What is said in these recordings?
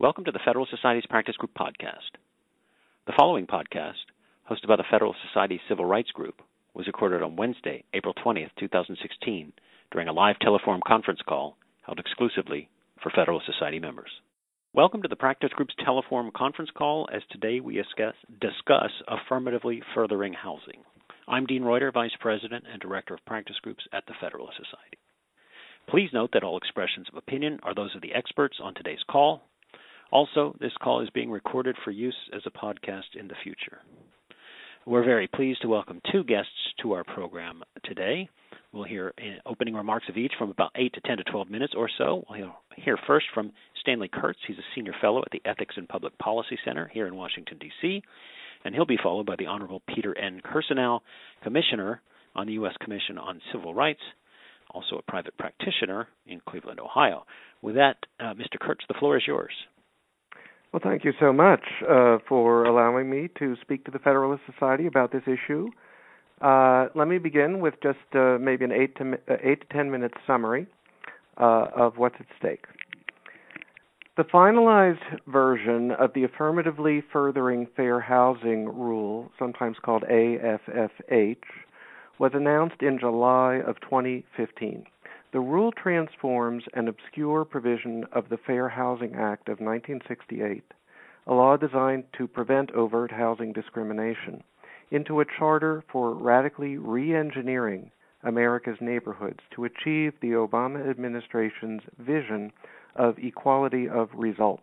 Welcome to the Federal Society's Practice Group podcast. The following podcast, hosted by the Federal Society Civil Rights Group, was recorded on Wednesday, April 20th, 2016, during a live telephone conference call held exclusively for Federal Society members. Welcome to the Practice Group's telephone conference call, as today we discuss affirmatively furthering housing. I'm Dean Reuter, Vice President and Director of Practice Groups at the Federal Society. Please note that all expressions of opinion are those of the experts on today's call. Also, this call is being recorded for use as a podcast in the future. We're very pleased to welcome two guests to our program today. We'll hear opening remarks of each from about 8 to 10 to 12 minutes or so. We'll hear first from Stanley Kurtz. He's a Senior Fellow at the Ethics and Public Policy Center here in Washington, D.C., and he'll be followed by the Honorable Peter N. Kirsanow, Commissioner on the U.S. Commission on Civil Rights, also a private practitioner in Cleveland, Ohio. With that, Mr. Kurtz, the floor is yours. Well, thank you so much for allowing me to speak to the Federalist Society about this issue. Let me begin with just maybe an 8 to 10 minute summary of what's at stake. The finalized version of the Affirmatively Furthering Fair Housing Rule, sometimes called AFFH, was announced in July of 2015. The rule transforms an obscure provision of the Fair Housing Act of 1968, a law designed to prevent overt housing discrimination, into a charter for radically re-engineering America's neighborhoods to achieve the Obama administration's vision of equality of result.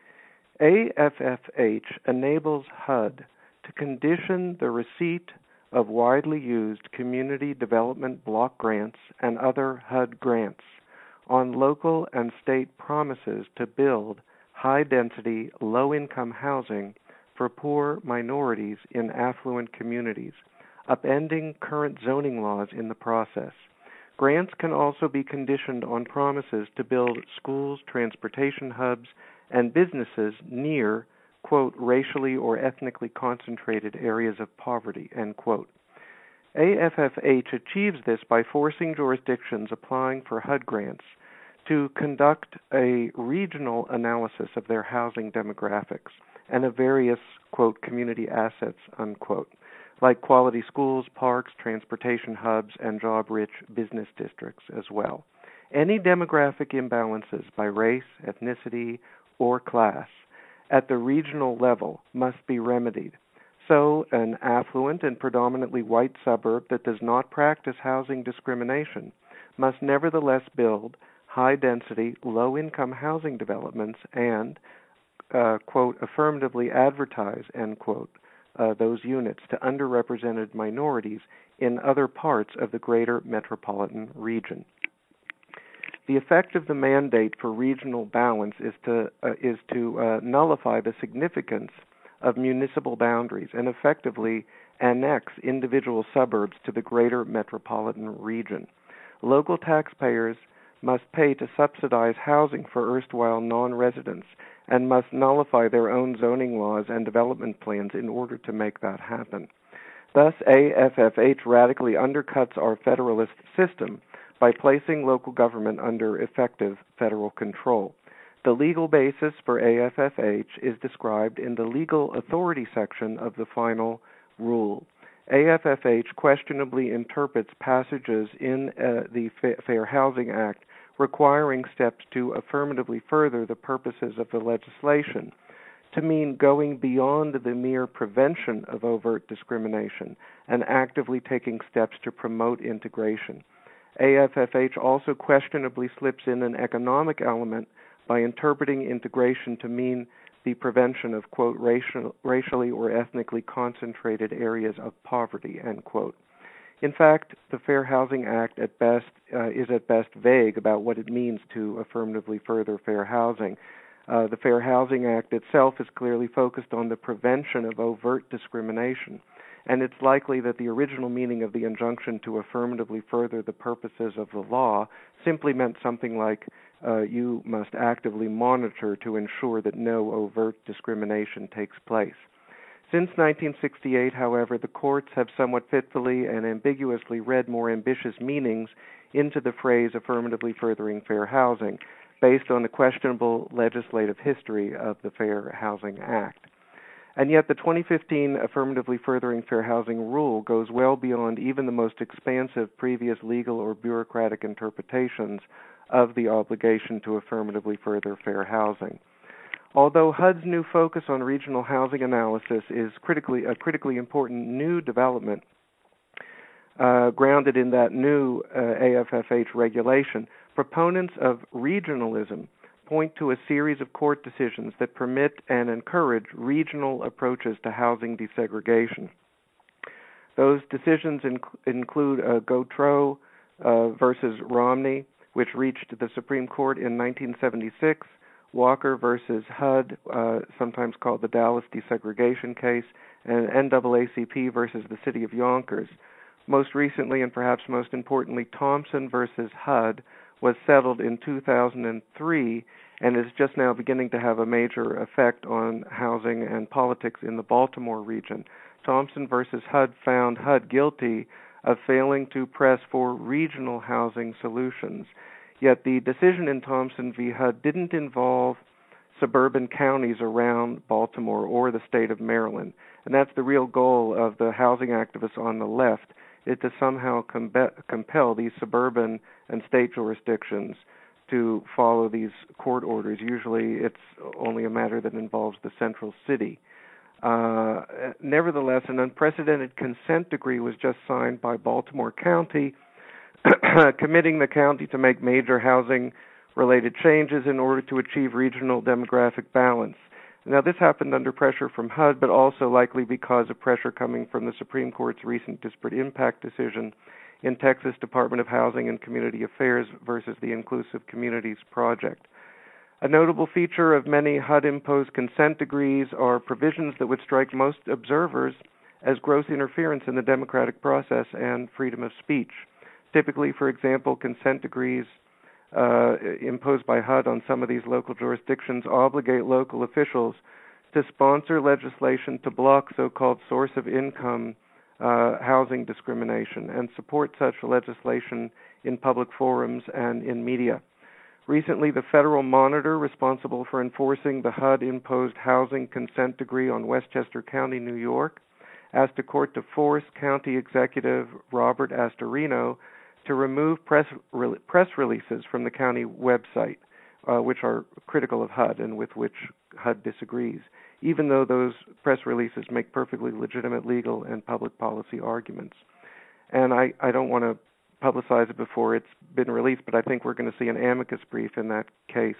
AFFH enables HUD to condition the receipt of widely used community development block grants and other HUD grants on local and state promises to build high-density, low-income housing for poor minorities in affluent communities, upending current zoning laws in the process. Grants can also be conditioned on promises to build schools, transportation hubs, and businesses near, quote, racially or ethnically concentrated areas of poverty, end quote. AFFH achieves this by forcing jurisdictions applying for HUD grants to conduct a regional analysis of their housing demographics and of various, quote, community assets, unquote, like quality schools, parks, transportation hubs, and job-rich business districts as well. Any demographic imbalances by race, ethnicity, or class at the regional level must be remedied. So, an affluent and predominantly white suburb that does not practice housing discrimination must nevertheless build high-density, low-income housing developments and, quote, affirmatively advertise, end quote, those units to underrepresented minorities in other parts of the greater metropolitan region. The effect of the mandate for regional balance is to nullify the significance of municipal boundaries and effectively annex individual suburbs to the greater metropolitan region. Local taxpayers must pay to subsidize housing for erstwhile non-residents and must nullify their own zoning laws and development plans in order to make that happen. Thus, AFFH radically undercuts our federalist system by placing local government under effective federal control. The legal basis for AFFH is described in the legal authority section of the final rule. AFFH questionably interprets passages in the Fair Housing Act requiring steps to affirmatively further the purposes of the legislation to mean going beyond the mere prevention of overt discrimination and actively taking steps to promote integration. AFFH also questionably slips in an economic element by interpreting integration to mean the prevention of, quote, racially or ethnically concentrated areas of poverty, end quote. In fact, the Fair Housing Act is at best vague about what it means to affirmatively further fair housing. The Fair Housing Act itself is clearly focused on the prevention of overt discrimination, and it's likely that the original meaning of the injunction to affirmatively further the purposes of the law simply meant something like you must actively monitor to ensure that no overt discrimination takes place. Since 1968, however, the courts have somewhat fitfully and ambiguously read more ambitious meanings into the phrase affirmatively furthering fair housing, based on the questionable legislative history of the Fair Housing Act. And yet the 2015 Affirmatively Furthering Fair Housing Rule goes well beyond even the most expansive previous legal or bureaucratic interpretations of the obligation to affirmatively further fair housing. Although HUD's new focus on regional housing analysis is a critically important new development grounded in that new AFFH regulation, proponents of regionalism point to a series of court decisions that permit and encourage regional approaches to housing desegregation. Those decisions include Gautreaux versus Romney, which reached the Supreme Court in 1976, Walker versus HUD, sometimes called the Dallas desegregation case, and NAACP versus the City of Yonkers. Most recently, and perhaps most importantly, Thompson versus HUD was settled in 2003 and is just now beginning to have a major effect on housing and politics in the Baltimore region. Thompson versus HUD found HUD guilty of failing to press for regional housing solutions. Yet the decision in Thompson v. HUD didn't involve suburban counties around Baltimore or the state of Maryland. And that's the real goal of the housing activists on the left, is to somehow compel these suburban and state jurisdictions to follow these court orders. Usually it's only a matter that involves the central city. Nevertheless, an unprecedented consent decree was just signed by Baltimore County, committing the county to make major housing-related changes in order to achieve regional demographic balance. Now, this happened under pressure from HUD, but also likely because of pressure coming from the Supreme Court's recent disparate impact decision in Texas Department of Housing and Community Affairs versus the Inclusive Communities Project. A notable feature of many HUD-imposed consent decrees are provisions that would strike most observers as gross interference in the democratic process and freedom of speech. Typically, for example, consent decrees imposed by HUD on some of these local jurisdictions obligate local officials to sponsor legislation to block so-called source of income housing discrimination and support such legislation in public forums and in media. Recently, the federal monitor responsible for enforcing the HUD-imposed housing consent decree on Westchester County, New York, asked a court to force County Executive Robert Astorino to remove press releases from the county website, which are critical of HUD and with which HUD disagrees, even though those press releases make perfectly legitimate legal and public policy arguments. And I don't want to publicize it before it's been released, but I think we're going to see an amicus brief in that case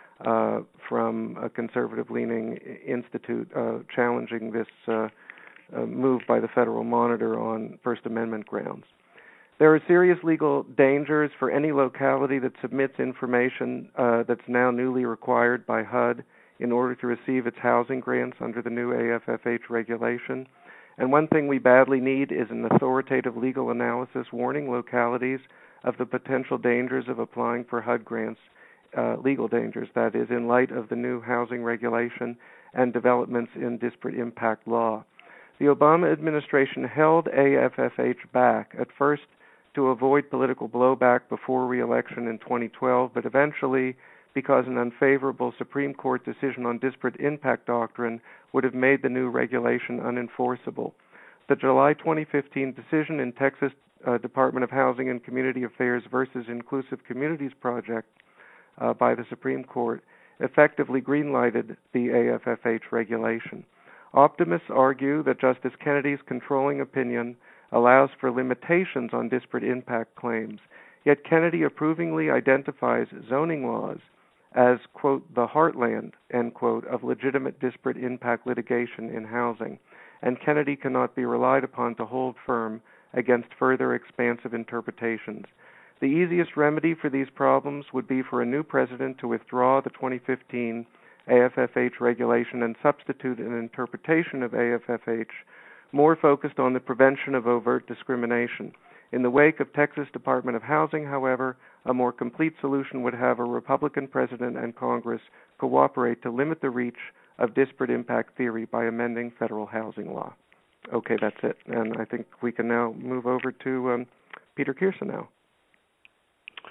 from a conservative-leaning institute challenging this move by the federal monitor on First Amendment grounds. There are serious legal dangers for any locality that submits information that's now newly required by HUD in order to receive its housing grants under the new AFFH regulation. And one thing we badly need is an authoritative legal analysis warning localities of the potential dangers of applying for HUD grants, legal dangers, that is, in light of the new housing regulation and developments in disparate impact law. The Obama administration held AFFH back, at first to avoid political blowback before re-election in 2012, but eventually because an unfavorable Supreme Court decision on disparate impact doctrine would have made the new regulation unenforceable. The July 2015 decision in Texas Department of Housing and Community Affairs versus Inclusive Communities Project by the Supreme Court effectively greenlighted the AFFH regulation. Optimists argue that Justice Kennedy's controlling opinion allows for limitations on disparate impact claims, yet Kennedy approvingly identifies zoning laws as, quote, the heartland, end quote, of legitimate disparate impact litigation in housing, and Kennedy cannot be relied upon to hold firm against further expansive interpretations. The easiest remedy for these problems would be for a new president to withdraw the 2015 AFFH regulation and substitute an interpretation of AFFH more focused on the prevention of overt discrimination. In the wake of Texas Department of Housing, however, a more complete solution would have a Republican president and Congress cooperate to limit the reach of disparate impact theory by amending federal housing law. Okay, that's it. And I think we can now move over to Peter Kirsten now.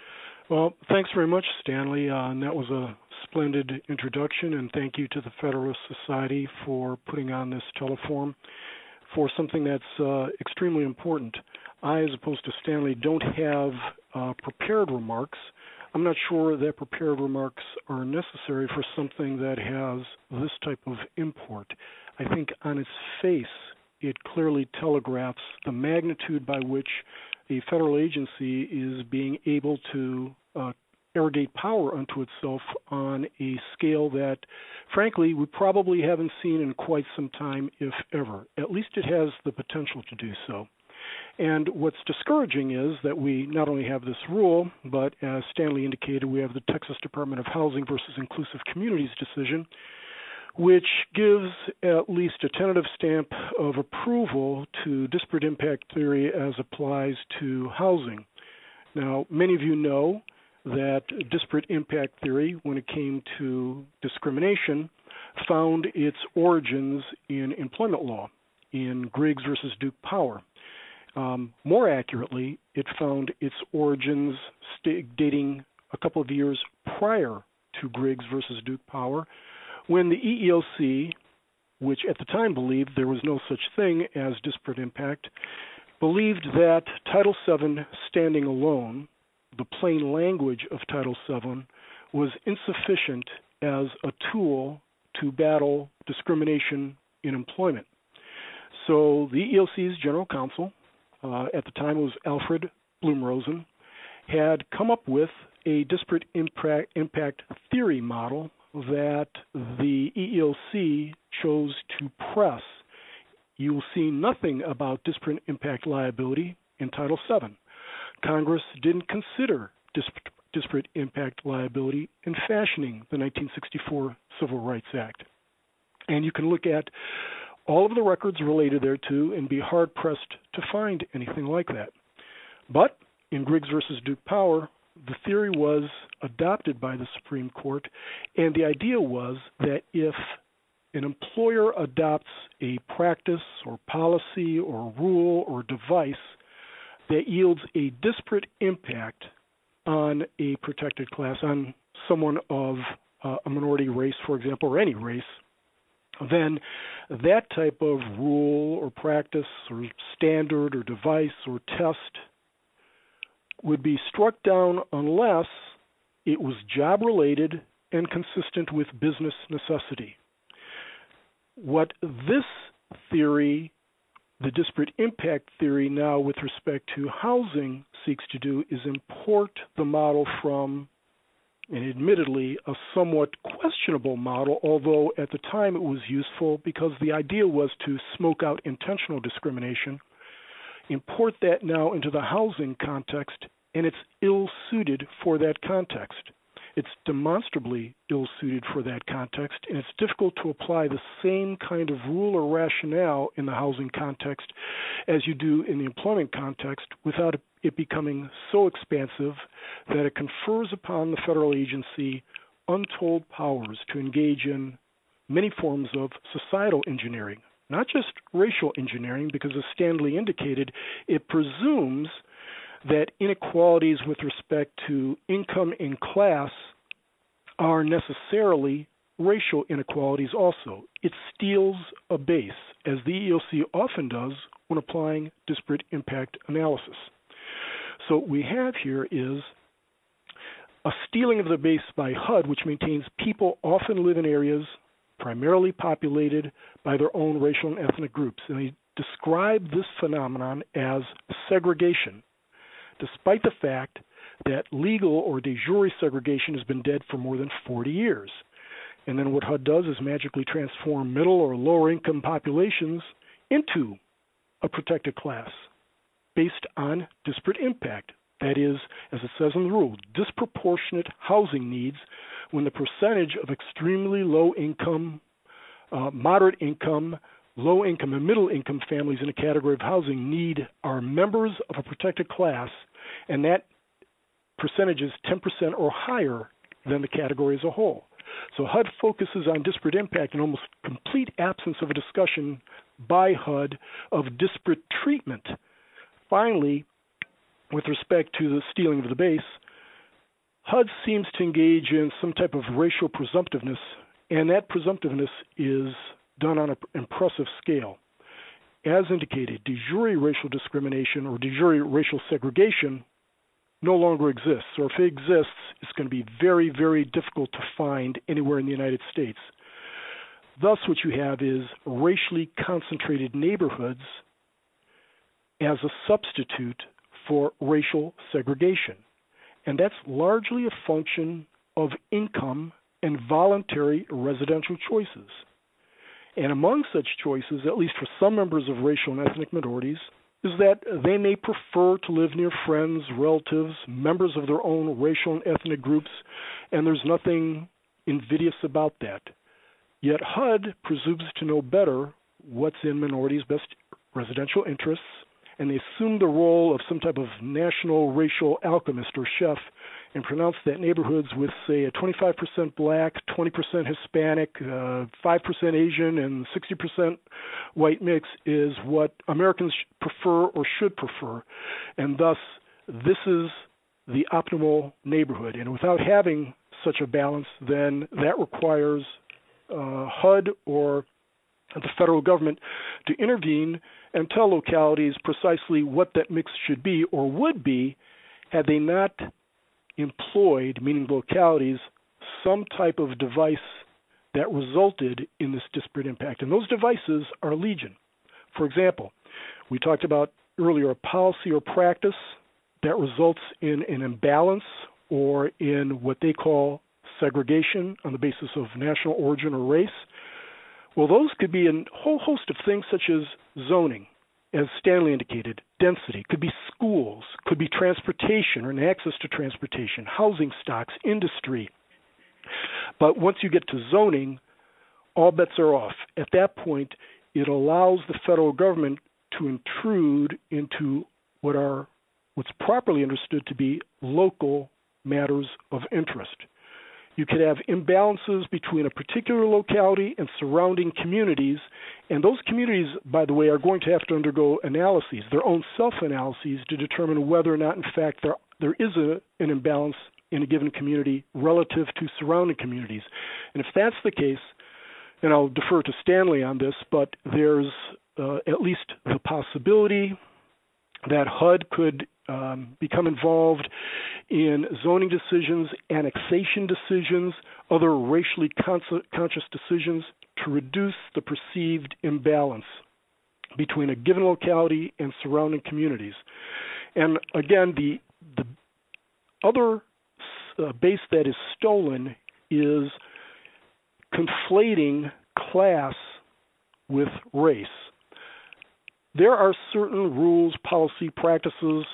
Well, thanks very much, Stanley. And that was a splendid introduction, and thank you to the Federalist Society for putting on this teleforum for something that's extremely important. I, as opposed to Stanley, don't have prepared remarks. I'm not sure that prepared remarks are necessary for something that has this type of import. I think on its face, it clearly telegraphs the magnitude by which a federal agency is being able to arrogate power unto itself on a scale that, frankly, we probably haven't seen in quite some time, if ever. At least it has the potential to do so. And what's discouraging is that we not only have this rule, but as Stanley indicated, we have the Texas Department of Housing versus Inclusive Communities decision, which gives at least a tentative stamp of approval to disparate impact theory as applies to housing. Now, many of you know that disparate impact theory, when it came to discrimination, found its origins in employment law, in Griggs versus Duke Power. More accurately, it found its origins dating a couple of years prior to Griggs versus Duke Power, when the EEOC, which at the time believed there was no such thing as disparate impact, believed that Title VII standing alone, the plain language of Title VII, was insufficient as a tool to battle discrimination in employment. So the EEOC's general counsel, at the time it was Alfred Blumrosen, had come up with a disparate impact theory model that the EEOC chose to press. You will see nothing about disparate impact liability in Title VII. Congress didn't consider disparate impact liability in fashioning the 1964 Civil Rights Act. And you can look at all of the records related thereto and be hard-pressed to find anything like that. But in Griggs versus Duke Power, the theory was adopted by the Supreme Court, and the idea was that if an employer adopts a practice or policy or rule or device that yields a disparate impact on a protected class, on someone of a minority race, for example, or any race, then that type of rule or practice or standard or device or test would be struck down unless it was job-related and consistent with business necessity. What this theory, the disparate impact theory now with respect to housing, seeks to do is import the model from, and admittedly, a somewhat questionable model, although at the time it was useful because the idea was to smoke out intentional discrimination, import that now into the housing context, and it's ill-suited for that context. It's demonstrably ill-suited for that context, and it's difficult to apply the same kind of rule or rationale in the housing context as you do in the employment context without it becoming so expansive that it confers upon the federal agency untold powers to engage in many forms of societal engineering, not just racial engineering, because as Stanley indicated, it presumes that inequalities with respect to income and class are necessarily racial inequalities also. It steals a base, as the EEOC often does when applying disparate impact analysis. So what we have here is a stealing of the base by HUD, which maintains people often live in areas primarily populated by their own racial and ethnic groups. And they describe this phenomenon as segregation, despite the fact that legal or de jure segregation has been dead for more than 40 years. And then what HUD does is magically transform middle or lower income populations into a protected class based on disparate impact. That is, as it says in the rule, disproportionate housing needs when the percentage of extremely low income, moderate income, low income, and middle income families in a category of housing need are members of a protected class, and that percentage is 10% or higher than the category as a whole. So HUD focuses on disparate impact and almost complete absence of a discussion by HUD of disparate treatment. Finally, with respect to the stealing of the base, HUD seems to engage in some type of racial presumptiveness, and that presumptiveness is done on an impressive scale. As indicated, de jure racial discrimination or de jure racial segregation no longer exists, or if it exists, it's going to be very, very difficult to find anywhere in the United States. Thus, what you have is racially concentrated neighborhoods as a substitute for racial segregation. And that's largely a function of income and voluntary residential choices. And among such choices, at least for some members of racial and ethnic minorities, is that they may prefer to live near friends, relatives, members of their own racial and ethnic groups, and there's nothing invidious about that. Yet HUD presumes to know better what's in minorities' best residential interests, and they assume the role of some type of national racial alchemist or chef and pronounce that neighborhoods with, say, a 25% black, 20% Hispanic, 5% Asian, and 60% white mix is what Americans prefer or should prefer. And thus, this is the optimal neighborhood. And without having such a balance, then that requires HUD or the federal government to intervene and tell localities precisely what that mix should be or would be had they not employed, meaning localities, some type of device that resulted in this disparate impact. And those devices are legion. For example, we talked about earlier a policy or practice that results in an imbalance or in what they call segregation on the basis of national origin or race. Well, those could be a whole host of things such as zoning, as Stanley indicated, density, could be schools, could be transportation or an access to transportation, housing stocks, industry. But once you get to zoning, all bets are off. At that point, it allows the federal government to intrude into what's properly understood to be local matters of interest. You could have imbalances between a particular locality and surrounding communities, and those communities, by the way, are going to have to undergo analyses, their own self-analyses, to determine whether or not, in fact, there is an imbalance in a given community relative to surrounding communities. And if that's the case, and I'll defer to Stanley on this, but there's at least the possibility that HUD could become involved in zoning decisions, annexation decisions, other racially conscious decisions to reduce the perceived imbalance between a given locality and surrounding communities. And again, the other base that is stolen is conflating class with race. There are certain rules, policy, practices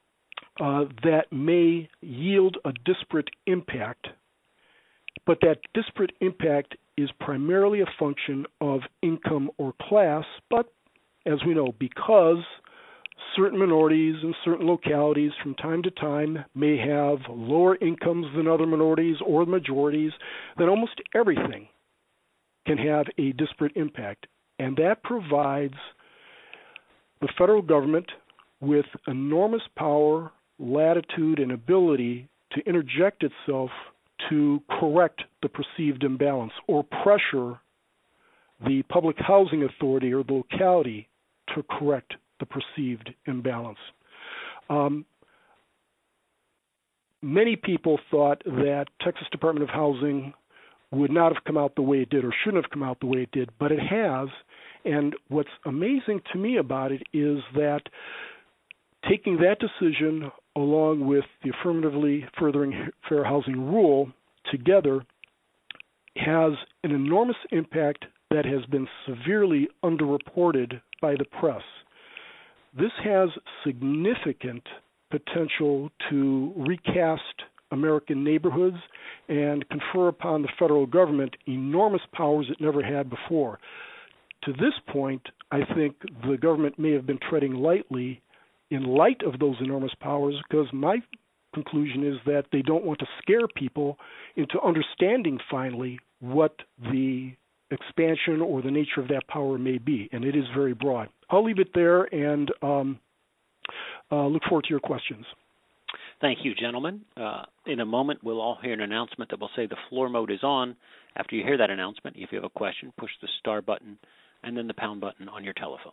that may yield a disparate impact, but that disparate impact is primarily a function of income or class. But as we know, because certain minorities in certain localities from time to time may have lower incomes than other minorities or majorities, then almost everything can have a disparate impact. And that provides the federal government with enormous power, latitude, and ability to interject itself to correct the perceived imbalance or pressure the public housing authority or the locality to correct the perceived imbalance. Many people thought that Texas Department of Housing would not have come out the way it did or shouldn't have come out the way it did, but it has. And what's amazing to me about it is that taking that decision along with the affirmatively furthering fair housing rule together has an enormous impact that has been severely underreported by the press. This has significant potential to recast American neighborhoods and confer upon the federal government enormous powers it never had before. To this point, I think the government may have been treading lightly in light of those enormous powers, because my conclusion is that they don't want to scare people into understanding finally what the expansion or the nature of that power may be, and it is very broad. I'll leave it there and look forward to your questions. Thank you, gentlemen. In a moment, we'll all hear an announcement that will say the floor mode is on. After you hear that announcement, if you have a question, push the star button and then the pound button on your telephone.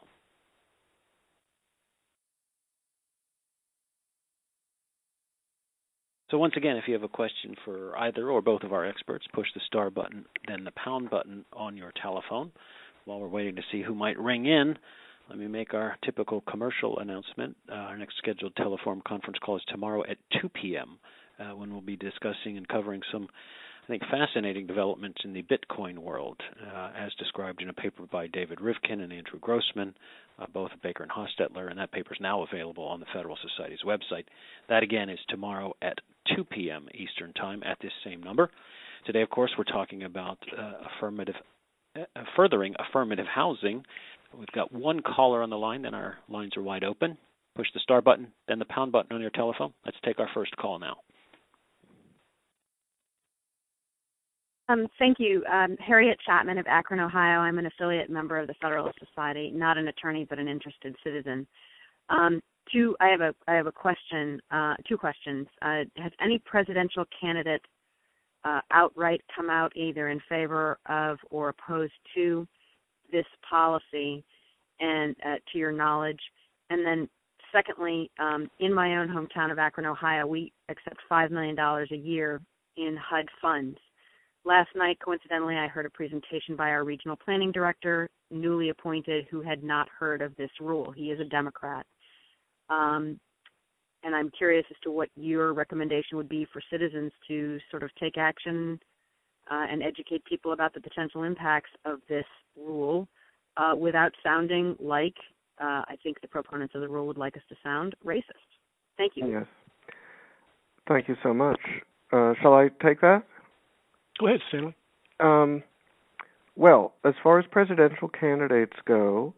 So once again, if you have a question for either or both of our experts, push the star button, then the pound button on your telephone. While we're waiting to see who might ring in, let me make our typical commercial announcement. Our next scheduled Teleform conference call is tomorrow at 2 p.m., when we'll be discussing and covering some, I think, fascinating developments in the Bitcoin world, as described in a paper by David Rivkin and Andrew Grossman, both Baker and Hostetler, and that paper is now available on the Federal Society's website. That, again, is tomorrow at 2 p.m. Eastern Time at this same number. Today, of course, we're talking about furthering affirmative housing. We've got one caller on the line, then our lines are wide open. Push the star button, then the pound button on your telephone. Let's take our first call now. Thank you. Harriet Chapman of Akron, Ohio. I'm an affiliate member of the Federalist Society, not an attorney, but an interested citizen. I have a question, two questions. Has any presidential candidate outright come out either in favor of or opposed to this policy, and to your knowledge? And then secondly, in my own hometown of Akron, Ohio, we accept $5 million a year in HUD funds. Last night, coincidentally, I heard a presentation by our regional planning director, newly appointed, who had not heard of this rule. He is a Democrat. And I'm curious as to what your recommendation would be for citizens to sort of take action and educate people about the potential impacts of this rule without sounding like, I think the proponents of the rule would like us to sound, racist. Thank you. Yes. Thank you so much. Shall I take that? Go ahead, Stanley. Well, as far as presidential candidates go,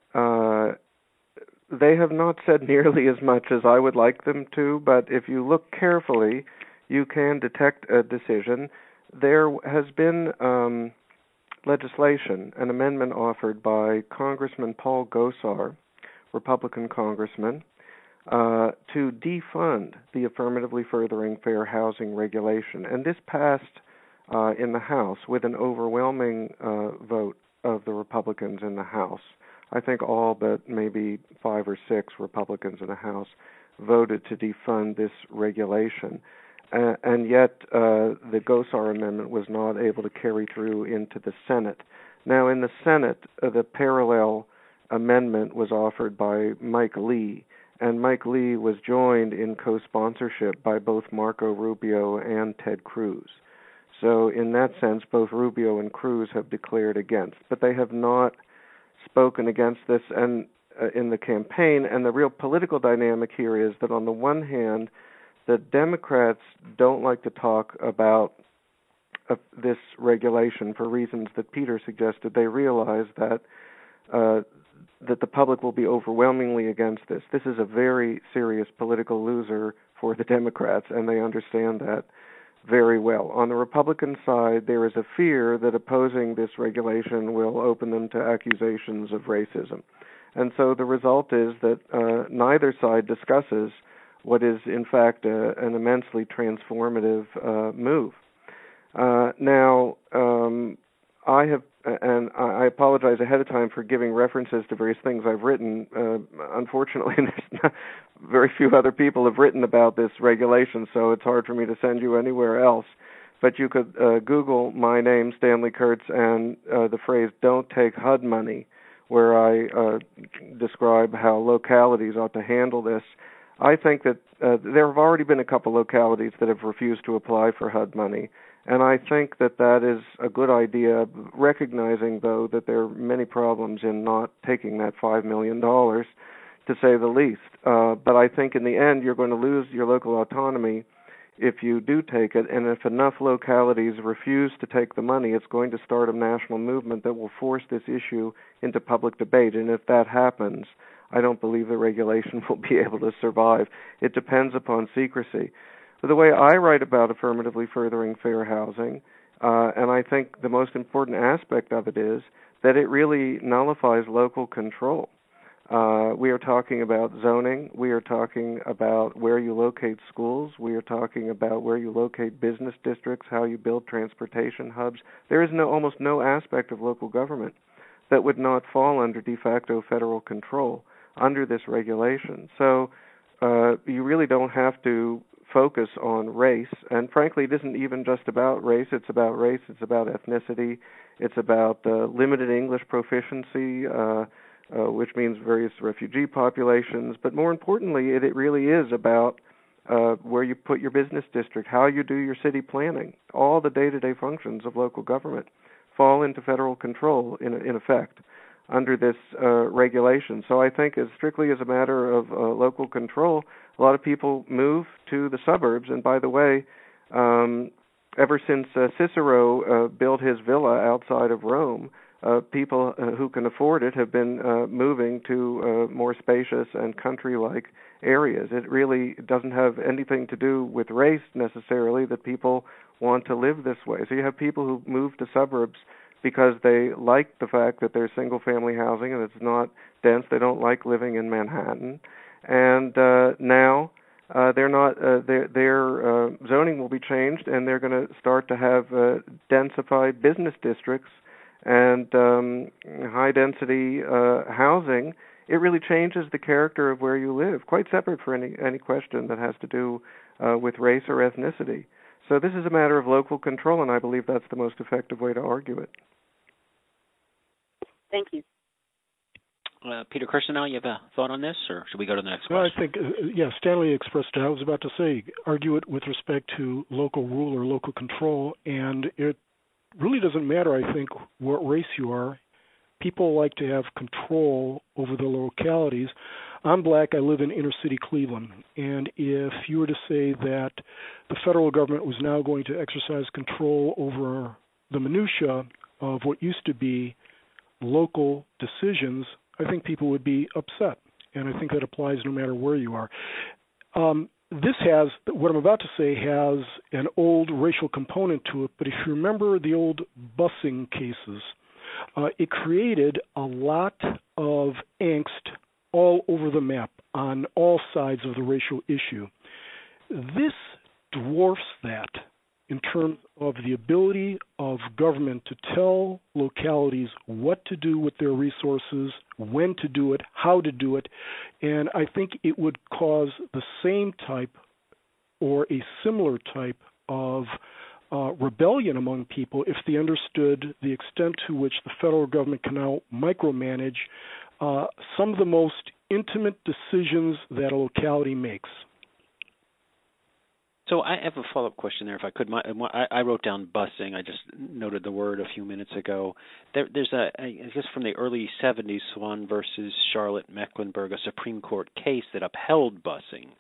they have not said nearly as much as I would like them to, but if you look carefully, you can detect a decision. There has been legislation, an amendment offered by Congressman Paul Gosar, Republican congressman, to defund the affirmatively furthering fair housing regulation. And this passed in the House with an overwhelming vote of the Republicans in the House. I think all but maybe 5 or 6 Republicans in the House voted to defund this regulation. And yet the Gosar Amendment was not able to carry through into the Senate. Now, in the Senate, the parallel amendment was offered by Mike Lee, and Mike Lee was joined in co-sponsorship by both Marco Rubio and Ted Cruz. So in that sense, both Rubio and Cruz have declared against, but they have not spoken against this and in the campaign. And the real political dynamic here is that on the one hand, the Democrats don't like to talk about this regulation for reasons that Peter suggested. They realize that the public will be overwhelmingly against this. This is a very serious political loser for the Democrats, and they understand that very well. On the Republican side, there is a fear that opposing this regulation will open them to accusations of racism. And so the result is that neither side discusses what is, in fact, an immensely transformative move. Now, I have, and I apologize ahead of time for giving references to various things I've written. Unfortunately, there's not, very few other people have written about this regulation, so it's hard for me to send you anywhere else. But you could Google my name, Stanley Kurtz, and the phrase "don't take HUD money," where I describe how localities ought to handle this. I think that there have already been a couple localities that have refused to apply for HUD money, and I think that that is a good idea, recognizing, though, that there are many problems in not taking that $5 million, to say the least. But I think in the end you're going to lose your local autonomy if you do take it, and if enough localities refuse to take the money, it's going to start a national movement that will force this issue into public debate. And if that happens, I don't believe the regulation will be able to survive. It depends upon secrecy. But the way I write about affirmatively furthering fair housing, and I think the most important aspect of it is that it really nullifies local control. We are talking about zoning. We are talking about where you locate schools. We are talking about where you locate business districts, how you build transportation hubs. There is almost no aspect of local government that would not fall under de facto federal control under this regulation. So you really don't have to focus on race. And frankly, it isn't even just about race. It's about race. It's about ethnicity. It's about limited English proficiency, which means various refugee populations. But more importantly, it really is about where you put your business district, how you do your city planning. All the day-to-day functions of local government fall into federal control, in effect, under this regulation. So I think, as strictly as a matter of local control, a lot of people move to the suburbs. And by the way, ever since Cicero built his villa outside of Rome, people who can afford it have been moving to more spacious and country-like areas. It really doesn't have anything to do with race necessarily that people want to live this way. So you have people who move to suburbs because they like the fact that there's single-family housing and it's not dense. They don't like living in Manhattan. And now they're not. Their zoning will be changed, and they're going to start to have densified business districts and high-density housing. It really changes the character of where you live, quite separate for any question that has to do with race or ethnicity. So this is a matter of local control, and I believe that's the most effective way to argue it. Thank you. Peter Kirsanow, you have a thought on this, or should we go to the next question? I think, Stanley expressed it. I was about to say, argue it with respect to local rule or local control, and it really doesn't matter, I think, what race you are. People like to have control over the localities. I'm black. I live in inner-city Cleveland, and if you were to say that the federal government was now going to exercise control over the minutia of what used to be local decisions, I think people would be upset, and I think that applies no matter where you are. This has, what I'm about to say, has an old racial component to it, but if you remember the old busing cases, it created a lot of angst all over the map on all sides of the racial issue. This dwarfs that in terms of the ability of government to tell localities what to do with their resources, when to do it, how to do it, and I think it would cause the same type or a similar type of rebellion among people if they understood the extent to which the federal government can now micromanage some of the most intimate decisions that a locality makes. So I have a follow-up question there, if I could. I wrote down busing. I just noted the word a few minutes ago. There's I guess from the early 70s, Swan versus Charlotte Mecklenburg, a Supreme Court case that upheld busing.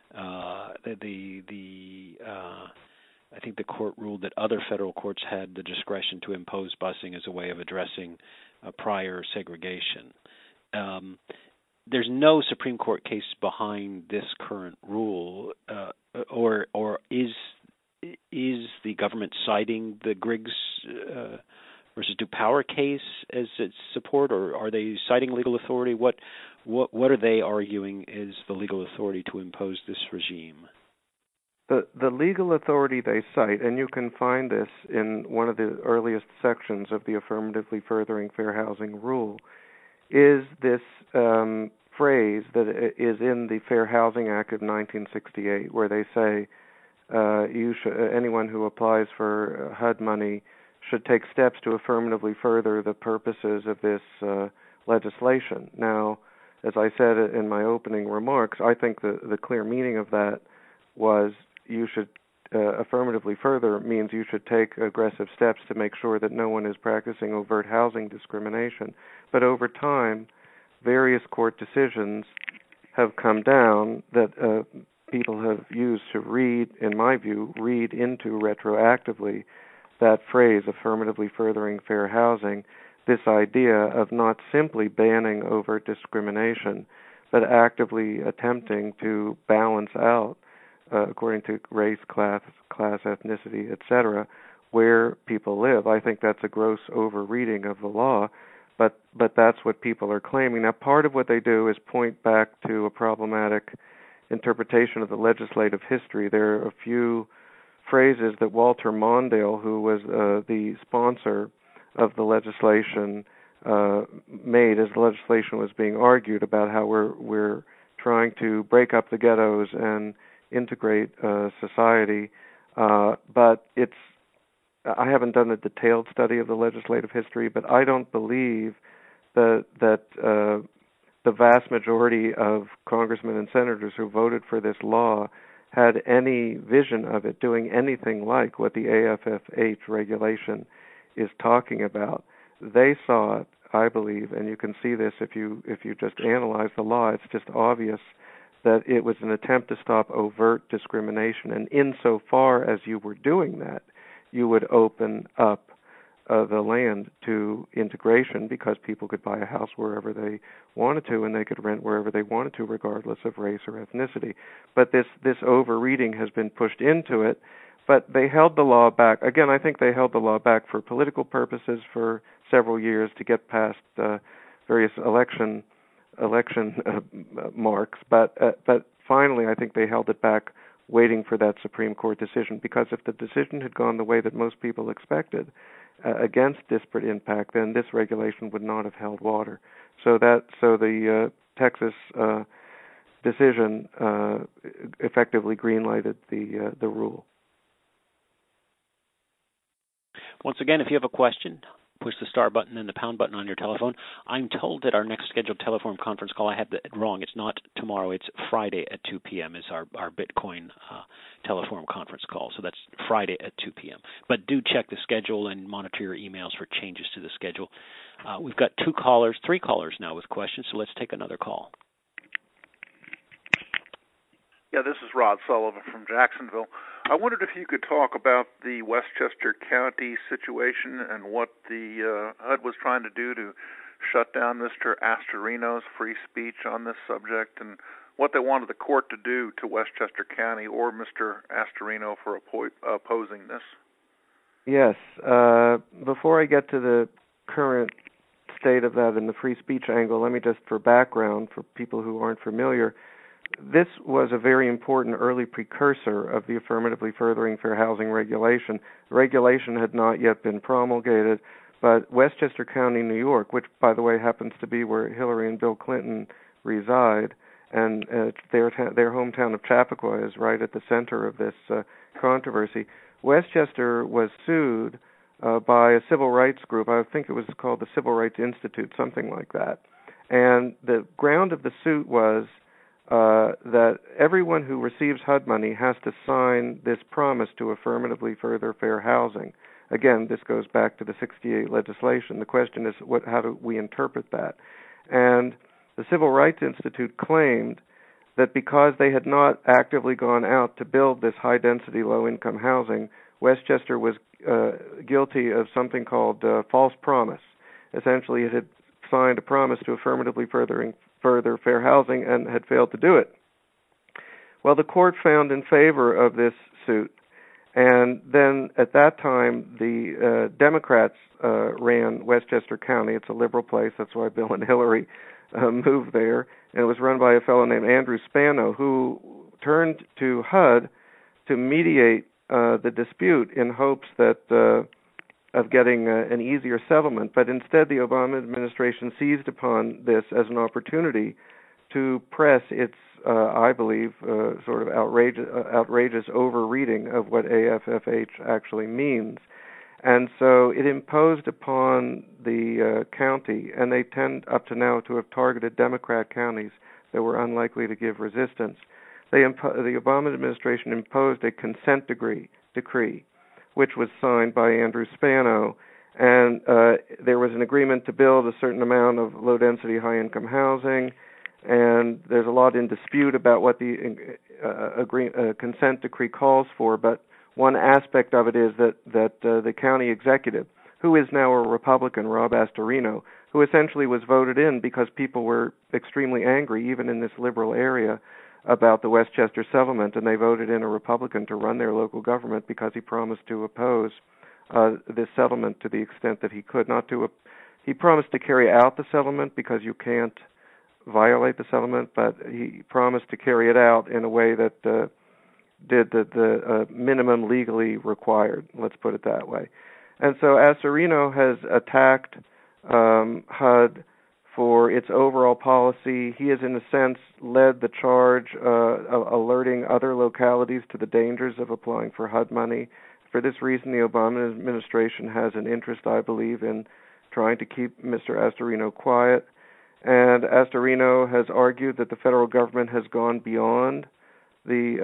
I think the court ruled that other federal courts had the discretion to impose busing as a way of addressing prior segregation. There's no Supreme Court case behind this current rule, or is the government citing the Griggs versus DuPower case as its support, or are they citing legal authority? What are they arguing is the legal authority to impose this regime? The legal authority they cite, and you can find this in one of the earliest sections of the Affirmatively Furthering Fair Housing Rule, is this phrase that is in the Fair Housing Act of 1968, where they say anyone who applies for HUD money should take steps to affirmatively further the purposes of this legislation. Now, as I said in my opening remarks, I think the clear meaning of that was you should affirmatively further means you should take aggressive steps to make sure that no one is practicing overt housing discrimination. But over time, various court decisions have come down that people have used to read into retroactively that phrase, affirmatively furthering fair housing, this idea of not simply banning overt discrimination, but actively attempting to balance out, according to race, class, ethnicity, etc., where people live. I think that's a gross overreading of the law, but that's what people are claiming. Now, part of what they do is point back to a problematic interpretation of the legislative history. There are a few phrases that Walter Mondale, who was the sponsor of the legislation, made as the legislation was being argued about how we're trying to break up the ghettos and integrate society. But I haven't done a detailed study of the legislative history, but I don't believe that the vast majority of congressmen and senators who voted for this law had any vision of it doing anything like what the AFFH regulation is talking about. They saw it, I believe, and you can see this if you just analyze the law. It's just obvious that it was an attempt to stop overt discrimination, and insofar as you were doing that, you would open up the land to integration, because people could buy a house wherever they wanted to, and they could rent wherever they wanted to, regardless of race or ethnicity. But this overreading has been pushed into it. But they held the law back. Again, I think they held the law back for political purposes for several years to get past various election marks. But finally, I think they held it back, waiting for that Supreme Court decision. Because if the decision had gone the way that most people expected, against disparate impact, then this regulation would not have held water. So the Texas decision effectively greenlighted the rule. Once again, if you have a question, push the star button and the pound button on your telephone. I'm told that our next scheduled telephone conference call, I have it wrong. It's not tomorrow. It's Friday at 2 p.m. is our Bitcoin telephone conference call. So that's Friday at 2 p.m. But do check the schedule and monitor your emails for changes to the schedule. We've got three callers now with questions, so let's take another call. Yeah, this is Rod Sullivan from Jacksonville. I wondered if you could talk about the Westchester County situation and what the HUD was trying to do to shut down Mr. Astorino's free speech on this subject, and what they wanted the court to do to Westchester County or Mr. Astorino for opposing this. Yes. Before I get to the current state of that and the free speech angle, let me just, for background, for people who aren't familiar, this was a very important early precursor of the Affirmatively Furthering Fair Housing regulation. The regulation had not yet been promulgated, but Westchester County, New York, which, by the way, happens to be where Hillary and Bill Clinton reside, and their hometown of Chappaqua is right at the center of this controversy. Westchester was sued by a civil rights group. I think it was called the Civil Rights Institute, something like that. And the ground of the suit was that everyone who receives HUD money has to sign this promise to affirmatively further fair housing. Again, this goes back to the 1968 legislation. The question is, how do we interpret that? And the Civil Rights Institute claimed that because they had not actively gone out to build this high-density, low-income housing, Westchester was guilty of something called false promise. Essentially, it had signed a promise to affirmatively further fair housing and had failed to do it. Well, the court found in favor of this suit, and then at that time the Democrats ran Westchester County. It's a liberal place, that's why Bill and Hillary moved there, and it was run by a fellow named Andrew Spano, who turned to HUD to mediate the dispute in hopes that of getting an easier settlement, but instead the Obama administration seized upon this as an opportunity to press its, I believe, sort of outrageous over-reading of what AFFH actually means. And so it imposed upon the county, and they tend up to now to have targeted Democrat counties that were unlikely to give resistance. The Obama administration imposed a consent decree, which was signed by Andrew Spano, and there was an agreement to build a certain amount of low-density, high-income housing, and there's a lot in dispute about what the consent decree calls for, but one aspect of it is that the county executive, who is now a Republican, Rob Astorino, who essentially was voted in because people were extremely angry, even in this liberal area, about the Westchester settlement, and they voted in a Republican to run their local government because he promised to oppose this settlement to the extent that he could, not to He promised to carry out the settlement because you can't violate the settlement, but he promised to carry it out in a way that did the minimum legally required. Let's put it that way. And so Astorino has attacked HUD for its overall policy. He has, in a sense, led the charge alerting other localities to the dangers of applying for HUD money. For this reason, the Obama administration has an interest, I believe, in trying to keep Mr. Astorino quiet. And Astorino has argued that the federal government has gone beyond the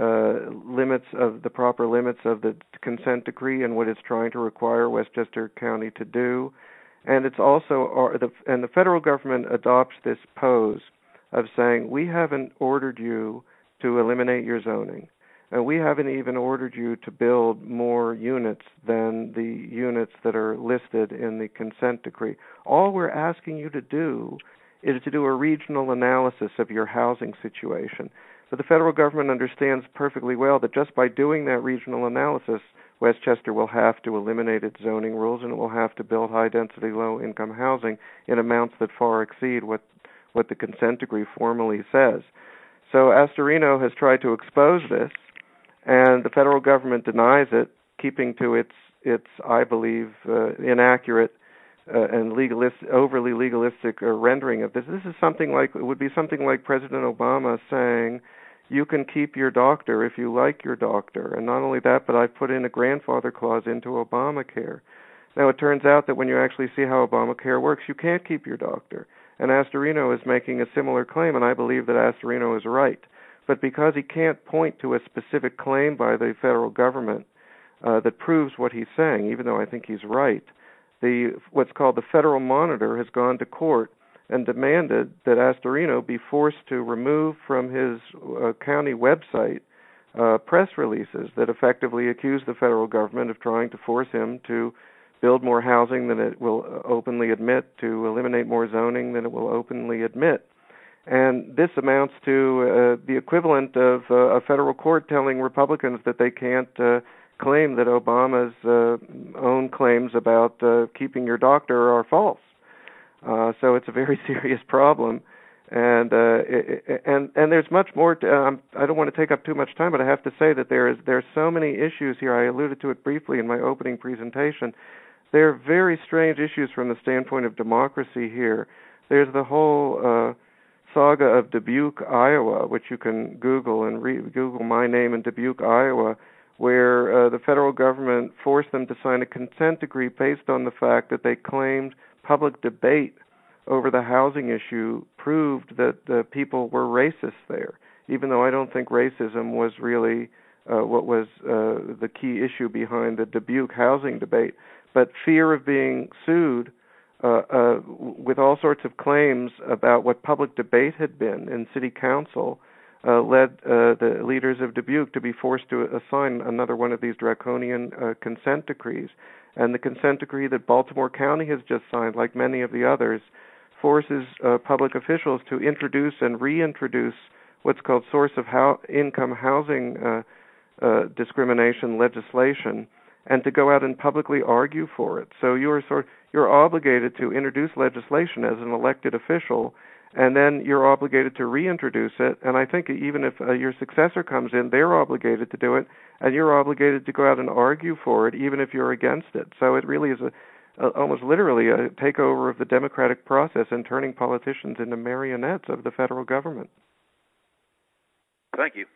proper limits of the consent decree and what it's trying to require Westchester County to do. And it's also the federal government adopts this pose of saying, we haven't ordered you to eliminate your zoning, and we haven't even ordered you to build more units than the units that are listed in the consent decree. All we're asking you to do is to do a regional analysis of your housing situation. But the federal government understands perfectly well that just by doing that regional analysis, Westchester will have to eliminate its zoning rules, and it will have to build high-density, low-income housing in amounts that far exceed what the consent decree formally says. So Astorino has tried to expose this, and the federal government denies it, keeping to its I believe, inaccurate and overly legalistic rendering of this. This is it would be something like President Obama saying, you can keep your doctor if you like your doctor. And not only that, but I've put in a grandfather clause into Obamacare. Now, it turns out that when you actually see how Obamacare works, you can't keep your doctor. And Astorino is making a similar claim, and I believe that Astorino is right. But because he can't point to a specific claim by the federal government that proves what he's saying, even though I think he's right, what's called the Federal Monitor has gone to court and demanded that Astorino be forced to remove from his county website press releases that effectively accuse the federal government of trying to force him to build more housing than it will openly admit, to eliminate more zoning than it will openly admit. And this amounts to the equivalent of a federal court telling Republicans that they can't claim that Obama's own claims about keeping your doctor are false. So it's a very serious problem, and there's much more. I don't want to take up too much time, but I have to say that there's so many issues here. I alluded to it briefly in my opening presentation. There are very strange issues from the standpoint of democracy here. There's the whole saga of Dubuque, Iowa, which you can Google and Google my name in Dubuque, Iowa, where the federal government forced them to sign a consent decree based on the fact that they claimed public debate over the housing issue proved that the people were racist there, even though I don't think racism was really what was the key issue behind the Dubuque housing debate. But fear of being sued with all sorts of claims about what public debate had been in city council led the leaders of Dubuque to be forced to assign another one of these draconian consent decrees. And the consent decree that Baltimore County has just signed, like many of the others, forces public officials to introduce and reintroduce what's called source of income housing discrimination legislation, and to go out and publicly argue for it. So you're obligated to introduce legislation as an elected official, and then you're obligated to reintroduce it. And I think even if your successor comes in, they're obligated to do it, and you're obligated to go out and argue for it, even if you're against it. So it really is almost literally a takeover of the democratic process and turning politicians into marionettes of the federal government. Thank you.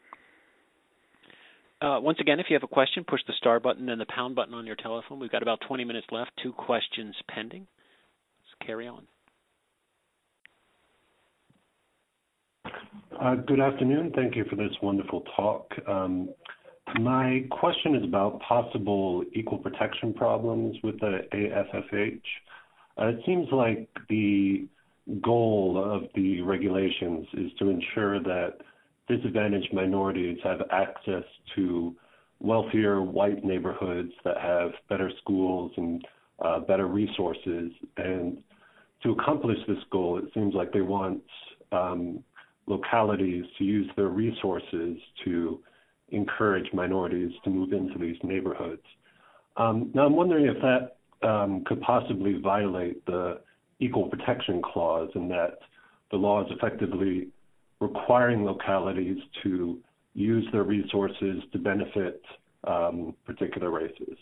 Once again, if you have a question, push the star button and the pound button on your telephone. We've got about 20 minutes left, 2 questions pending. Let's carry on. Good afternoon. Thank you for this wonderful talk. My question is about possible equal protection problems with the AFFH. It seems like the goal of the regulations is to ensure that disadvantaged minorities have access to wealthier white neighborhoods that have better schools and better resources. And to accomplish this goal, it seems like they want localities to use their resources to encourage minorities to move into these neighborhoods. Now, I'm wondering if that could possibly violate the equal protection clause, in that the law is effectively requiring localities to use their resources to benefit particular races.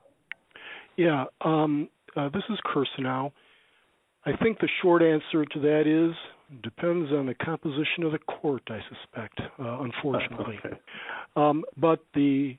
Yeah, this is Kirsanow. I think the short answer to that is depends on the composition of the court, I suspect, unfortunately. Okay. But the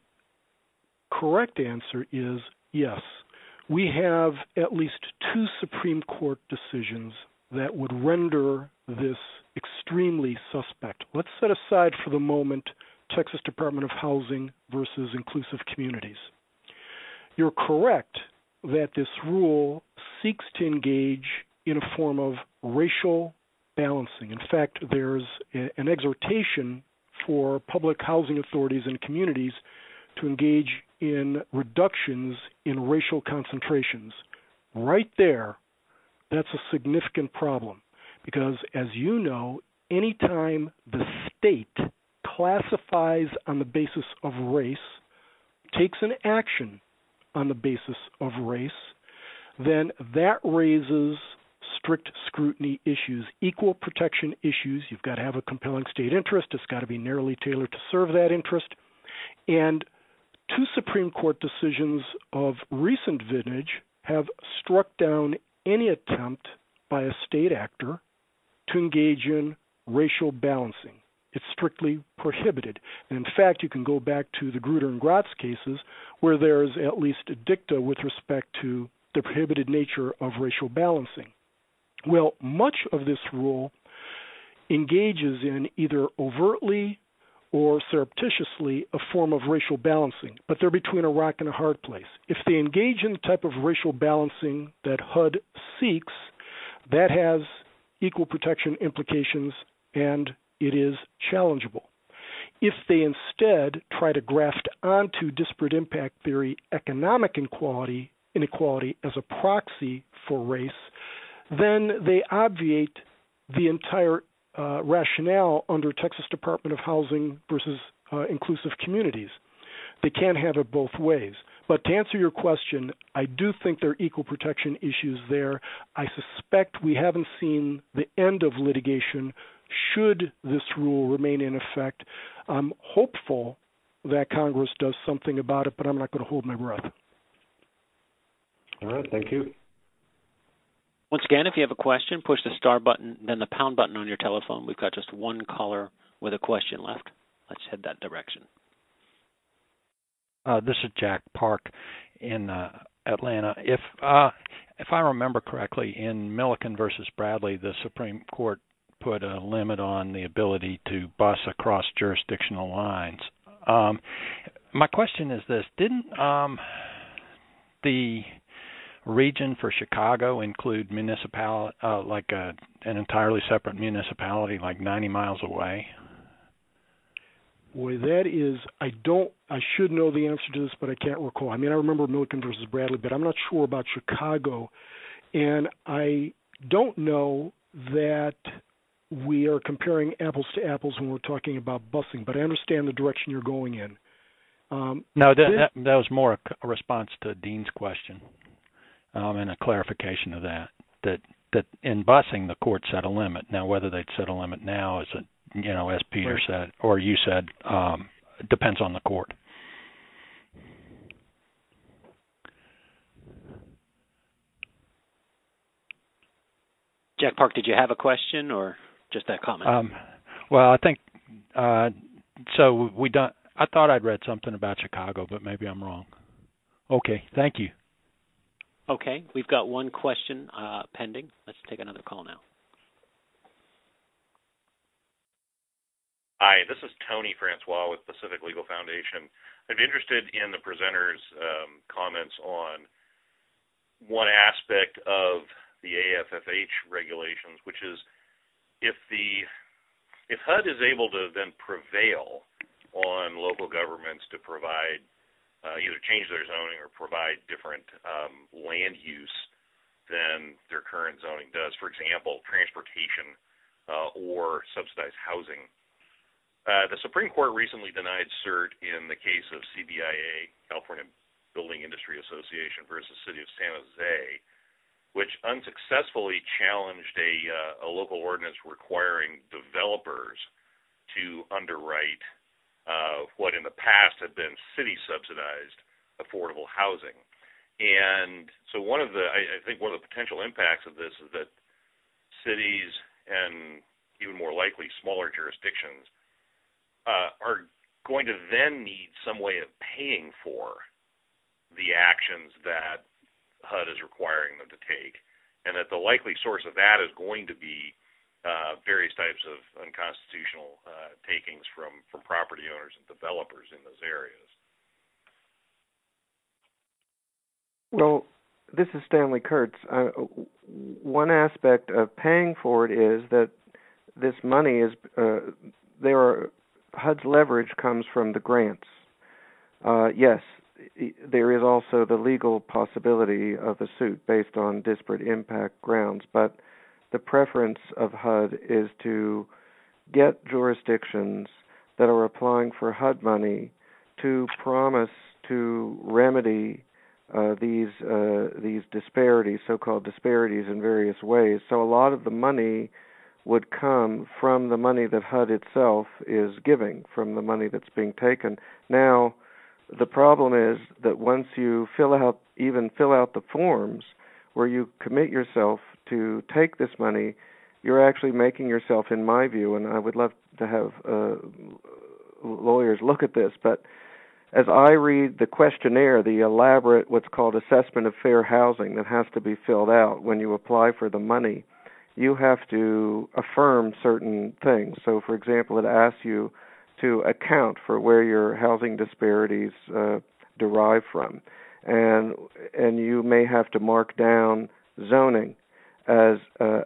correct answer is yes. We have at least 2 Supreme Court decisions that would render this extremely suspect. Let's set aside for the moment Texas Department of Housing versus Inclusive Communities. You're correct that this rule seeks to engage in a form of racial balancing. In fact, there's an exhortation for public housing authorities and communities to engage in reductions in racial concentrations. Right there, that's a significant problem because, as you know, anytime the state classifies on the basis of race, takes an action on the basis of race, then that raises strict scrutiny issues, equal protection issues. You've got to have a compelling state interest. It's got to be narrowly tailored to serve that interest. And 2 Supreme Court decisions of recent vintage have struck down any attempt by a state actor to engage in racial balancing. It's strictly prohibited. And in fact, you can go back to the Grutter and Gratz cases where there's at least a dicta with respect to the prohibited nature of racial balancing. Well, much of this rule engages in either overtly or surreptitiously a form of racial balancing, but they're between a rock and a hard place. If they engage in the type of racial balancing that HUD seeks, that has equal protection implications and it is challengeable. If they instead try to graft onto disparate impact theory economic inequality as a proxy for race, then they obviate the entire rationale under Texas Department of Housing versus Inclusive Communities. They can't have it both ways. But to answer your question, I do think there are equal protection issues there. I suspect we haven't seen the end of litigation should this rule remain in effect. I'm hopeful that Congress does something about it, but I'm not going to hold my breath. All right, thank you. Once again, if you have a question, push the star button, then the pound button on your telephone. We've got just one caller with a question left. Let's head that direction. This is Jack Park in Atlanta. If I remember correctly, in Milliken versus Bradley, the Supreme Court put a limit on the ability to bus across jurisdictional lines. My question is this: didn't the region for Chicago include municipality, an entirely separate municipality, like 90 miles away? Boy, that is, I should know the answer to this, but I can't recall. I mean, I remember Milliken versus Bradley, but I'm not sure about Chicago. And I don't know that we are comparing apples to apples when we're talking about busing, but I understand the direction you're going in. No, that was more a response to Dean's question and a clarification of that in busing, the court set a limit. Now, whether they'd set a limit now is as Peter said, or you said, depends on the court. Jack Park, did you have a question or just that comment? Well, I think so. I thought I'd read something about Chicago, but maybe I'm wrong. Okay, thank you. Okay, we've got one question pending. Let's take another call now. Hi, this is Tony Francois with Pacific Legal Foundation. I'd be interested in the presenter's comments on one aspect of the AFFH regulations, which is if HUD is able to then prevail on local governments to provide either change their zoning or provide different land use than their current zoning does, for example, transportation or subsidized housing. The Supreme Court recently denied cert in the case of CBIA, California Building Industry Association versus City of San Jose, which unsuccessfully challenged a local ordinance requiring developers to underwrite what in the past had been city-subsidized affordable housing. And so I think one of the potential impacts of this is that cities and even more likely smaller jurisdictions are going to then need some way of paying for the actions that HUD is requiring them to take, and that the likely source of that is going to be various types of unconstitutional takings from property owners and developers in those areas. Well, this is Stanley Kurtz. One aspect of paying for it is that this money is HUD's leverage comes from the grants. Yes, there is also the legal possibility of a suit based on disparate impact grounds, but the preference of HUD is to get jurisdictions that are applying for HUD money to promise to remedy these disparities, so-called disparities in various ways. So a lot of the money would come from the money that HUD itself is giving, from the money that's being taken. Now, the problem is that once you fill out the forms where you commit yourself to take this money, you're actually making yourself, in my view, and I would love to have lawyers look at this, but as I read the questionnaire, the elaborate what's called assessment of fair housing that has to be filled out when you apply for the money, you have to affirm certain things. So, for example, it asks you to account for where your housing disparities derive from. And you may have to mark down zoning as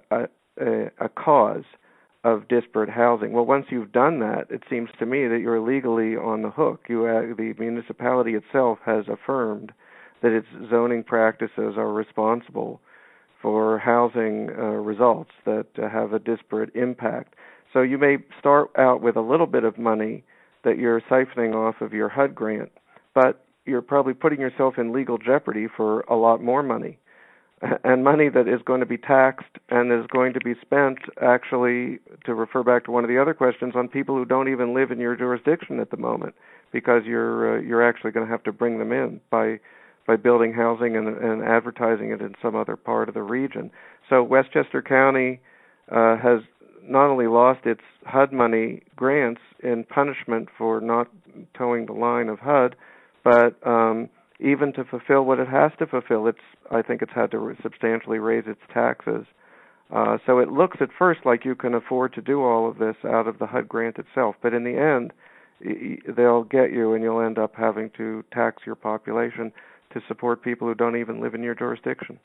a cause of disparate housing. Well, once you've done that, it seems to me that you're legally on the hook. The municipality itself has affirmed that its zoning practices are responsible for housing results that have a disparate impact. So you may start out with a little bit of money that you're siphoning off of your HUD grant, but you're probably putting yourself in legal jeopardy for a lot more money, and money that is going to be taxed and is going to be spent, actually, to refer back to one of the other questions, on people who don't even live in your jurisdiction at the moment, because you're actually going to have to bring them in by building housing and advertising it in some other part of the region. So Westchester County has not only lost its HUD money grants in punishment for not towing the line of HUD, but even to fulfill what it has to fulfill, I think it's had to substantially raise its taxes. So it looks at first like you can afford to do all of this out of the HUD grant itself, but in the end, they'll get you and you'll end up having to tax your population to support people who don't even live in your jurisdiction.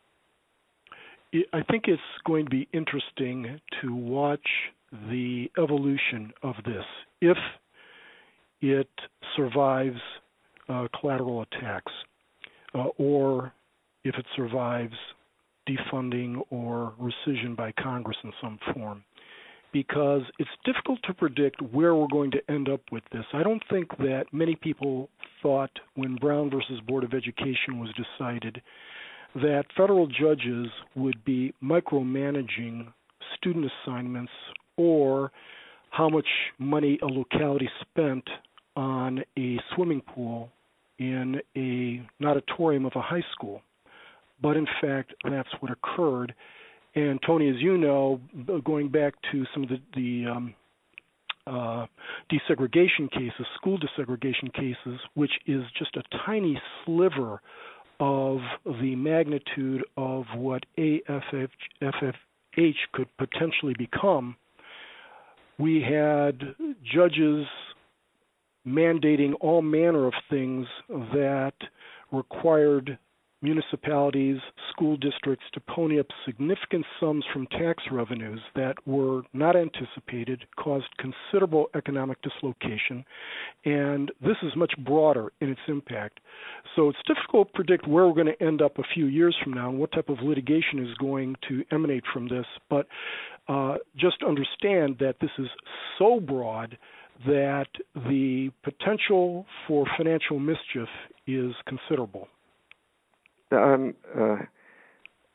I think it's going to be interesting to watch the evolution of this. If it survives collateral attacks, or if it survives defunding or rescission by Congress in some form, because it's difficult to predict where we're going to end up with this. I don't think that many people thought when Brown versus Board of Education was decided that federal judges would be micromanaging student assignments or how much money a locality spent on a swimming pool in an auditorium of a high school. But in fact, that's what occurred. And Tony, as you know, going back to some of the desegregation cases, school desegregation cases, which is just a tiny sliver of the magnitude of what AFFH could potentially become, we had judges mandating all manner of things that required municipalities, school districts to pony up significant sums from tax revenues that were not anticipated, caused considerable economic dislocation, and this is much broader in its impact. So it's difficult to predict where we're going to end up a few years from now and what type of litigation is going to emanate from this, but just understand that this is so broad that the potential for financial mischief is considerable.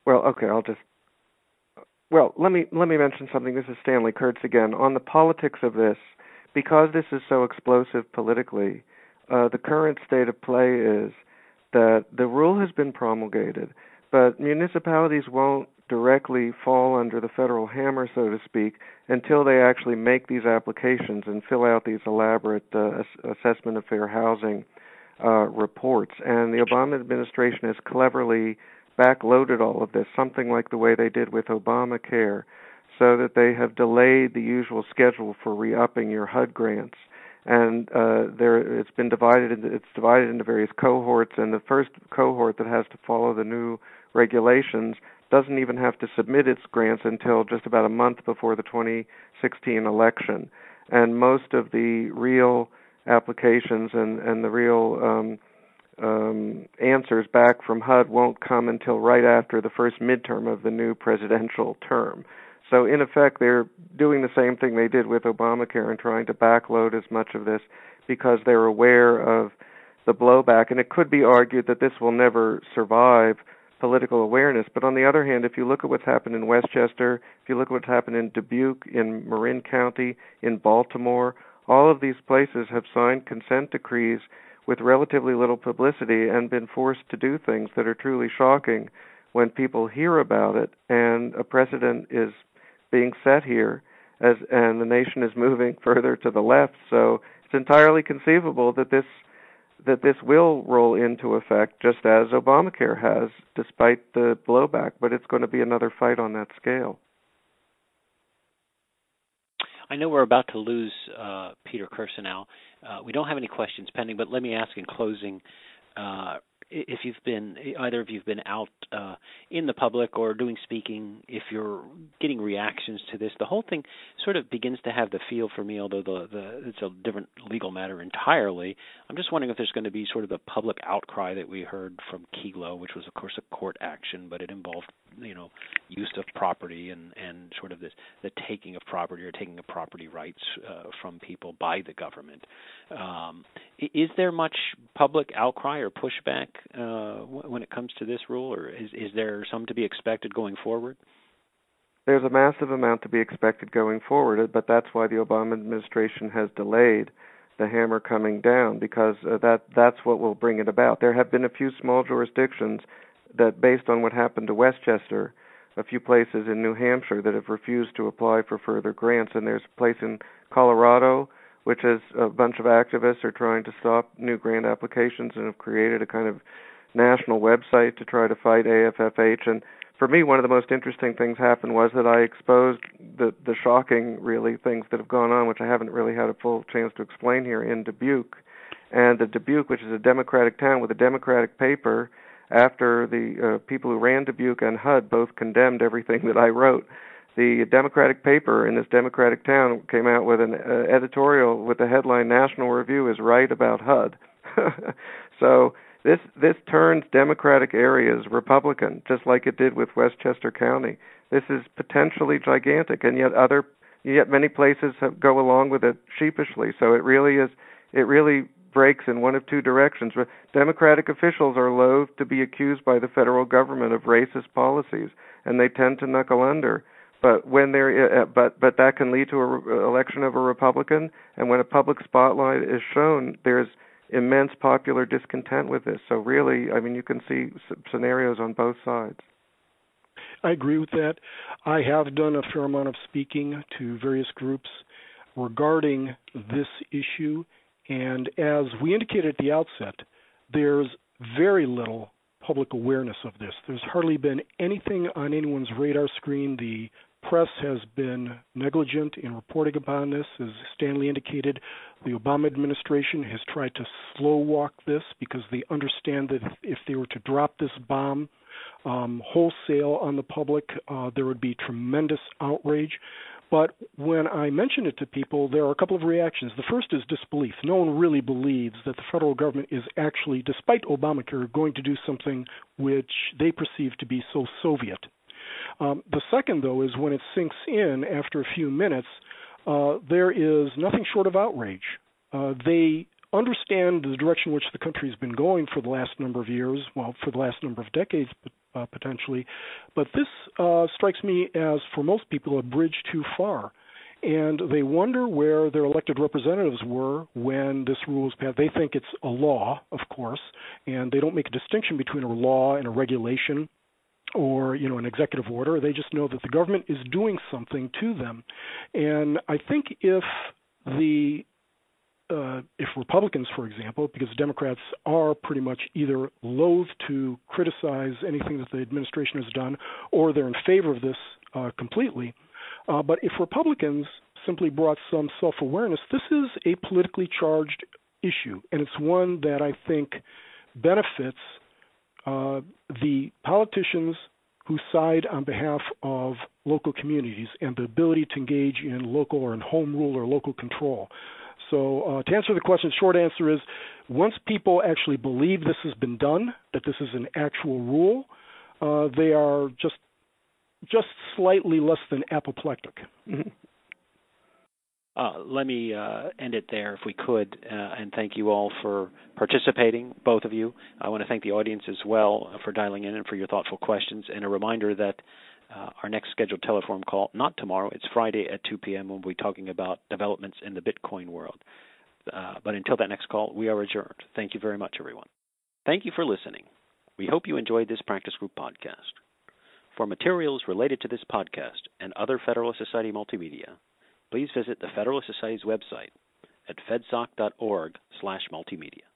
Well, okay, let me mention something. This is Stanley Kurtz again. On the politics of this, because this is so explosive politically, the current state of play is that the rule has been promulgated, but municipalities won't directly fall under the federal hammer, so to speak, until they actually make these applications and fill out these elaborate assessment of fair housing reports. And the Obama administration has cleverly backloaded all of this, something like the way they did with Obamacare, so that they have delayed the usual schedule for re-upping your HUD grants. And it's divided into various cohorts, and the first cohort that has to follow the new regulations doesn't even have to submit its grants until just about a month before the 2016 election. And most of the real applications and the real answers back from HUD won't come until right after the first midterm of the new presidential term. So in effect, they're doing the same thing they did with Obamacare and trying to backload as much of this because they're aware of the blowback. And it could be argued that this will never survive political awareness. But on the other hand, if you look at what's happened in Westchester, if you look at what's happened in Dubuque, in Marin County, in Baltimore, all of these places have signed consent decrees with relatively little publicity and been forced to do things that are truly shocking when people hear about it. And a precedent is being set here, and the nation is moving further to the left. So it's entirely conceivable that this will roll into effect, just as Obamacare has, despite the blowback. But it's going to be another fight on that scale. I know we're about to lose Peter Kirsanow. We don't have any questions pending, but let me ask in closing, if either of you've been out in the public or doing speaking, if you're getting reactions to this, the whole thing sort of begins to have the feel for me, although it's a different legal matter entirely. I'm just wondering if there's going to be sort of the public outcry that we heard from Kelo, which was, of course, a court action, but it involved, use of property and sort of the taking of property or taking of property rights from people by the government. Is there much public outcry or pushback when it comes to this rule, or is there some to be expected going forward? There's a massive amount to be expected going forward, but that's why the Obama administration has delayed the hammer coming down, because that's what will bring it about. There have been a few small jurisdictions that, based on what happened to Westchester, a few places in New Hampshire that have refused to apply for further grants, and there's a place in Colorado which is a bunch of activists are trying to stop new grant applications and have created a kind of national website to try to fight AFFH. And for me, one of the most interesting things happened was that I exposed the shocking, really, things that have gone on, which I haven't really had a full chance to explain here, in Dubuque. And the Dubuque, which is a Democratic town with a Democratic paper, after the people who ran Dubuque and HUD both condemned everything that I wrote, the Democratic paper in this Democratic town came out with an editorial with the headline, "National Review is right about HUD." So this turns Democratic areas Republican, just like it did with Westchester County. This is potentially gigantic, and yet many places go along with it sheepishly. So it really breaks in one of two directions. Democratic officials are loath to be accused by the federal government of racist policies, and they tend to knuckle under. But when but that can lead to an election of a Republican, and when a public spotlight is shown, there's immense popular discontent with this. So really, I mean, you can see scenarios on both sides. I agree with that. I have done a fair amount of speaking to various groups regarding this issue, and as we indicated at the outset, there's very little public awareness of this. There's hardly been anything on anyone's radar screen. The press has been negligent in reporting upon this. As Stanley indicated, the Obama administration has tried to slow walk this because they understand that if they were to drop this bomb wholesale on the public, there would be tremendous outrage. But when I mention it to people, there are a couple of reactions. The first is disbelief. No one really believes that the federal government is actually, despite Obamacare, going to do something which they perceive to be so Soviet. The second, though, is when it sinks in after a few minutes, there is nothing short of outrage. They understand the direction in which the country has been going for the last number of years, well, for the last number of decades, but potentially. But this strikes me as, for most people, a bridge too far. And they wonder where their elected representatives were when this rule was passed. They think it's a law, of course, and they don't make a distinction between a law and a regulation or, an executive order. They just know that the government is doing something to them. And I think if Republicans, for example, because Democrats are pretty much either loath to criticize anything that the administration has done or they're in favor of this completely. But if Republicans simply brought some self-awareness, this is a politically charged issue, and it's one that I think benefits the politicians who side on behalf of local communities and the ability to engage in local or in home rule or local control. So to answer the question, short answer is once people actually believe this has been done, that this is an actual rule, they are just slightly less than apoplectic. Let me end it there, if we could, and thank you all for participating, both of you. I want to thank the audience as well for dialing in and for your thoughtful questions, and a reminder that our next scheduled telephone call, not tomorrow, it's Friday at 2 p.m. when we'll be talking about developments in the Bitcoin world. But until that next call, we are adjourned. Thank you very much, everyone. Thank you for listening. We hope you enjoyed this Practice Group podcast. For materials related to this podcast and other Federalist Society multimedia, please visit the Federalist Society's website at fedsoc.org/multimedia.